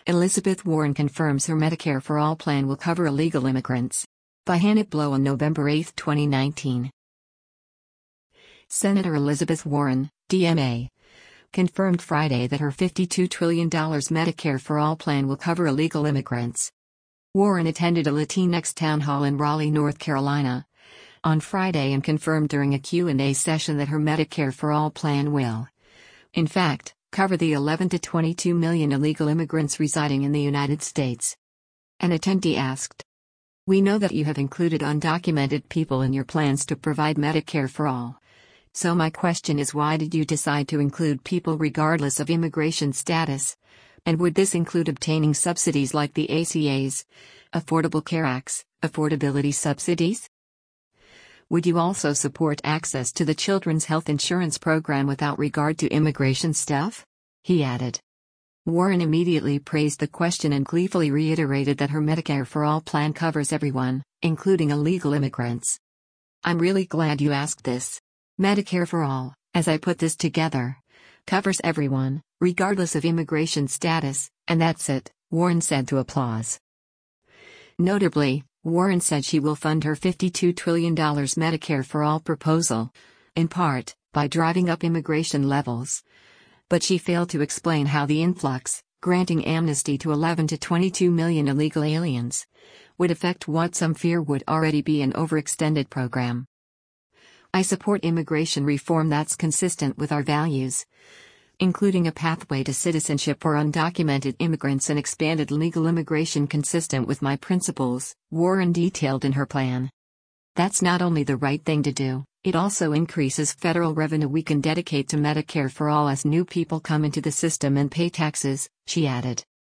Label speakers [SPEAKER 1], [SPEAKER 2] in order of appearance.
[SPEAKER 1] Elizabeth Warren confirms her Medicare for All plan will cover illegal immigrants. By Hannah Blow on November 8, 2019. Senator Elizabeth Warren, DMA, confirmed Friday that her $52 trillion Medicare for All plan will cover illegal immigrants. Warren attended a Latinx town hall in Raleigh, North Carolina, on Friday and confirmed during a Q&A session that her Medicare for All plan will, in fact, cover the 11 to 22 million illegal immigrants residing in the United States. An attendee asked, "We know that you have included undocumented people in your plans to provide Medicare for All. So my question is, why did you decide to include people regardless of immigration status? And would this include obtaining subsidies like the ACA's, Affordable Care Act's, affordability subsidies? Would you also support access to the Children's Health Insurance Program without regard to immigration stuff?" he added. Warren immediately praised the question and gleefully reiterated that her Medicare for All plan covers everyone, including illegal immigrants. "I'm really glad you asked this. Medicare for All, as I put this together, covers everyone, regardless of immigration status, and that's it," Warren said to Applause. Notably, Warren said she will fund her $52 trillion Medicare for All proposal, in part, by driving up immigration levels. But she failed to explain how the influx, granting amnesty to 11 to 22 million illegal aliens, would affect what some fear would already be an overextended program. "I support immigration reform that's consistent with our values, including a pathway to citizenship for undocumented immigrants and expanded legal immigration consistent with my principles," Warren detailed in her plan. "That's not only the right thing to do, it also increases federal revenue we can dedicate to Medicare for All as new people come into the system and pay taxes," she added.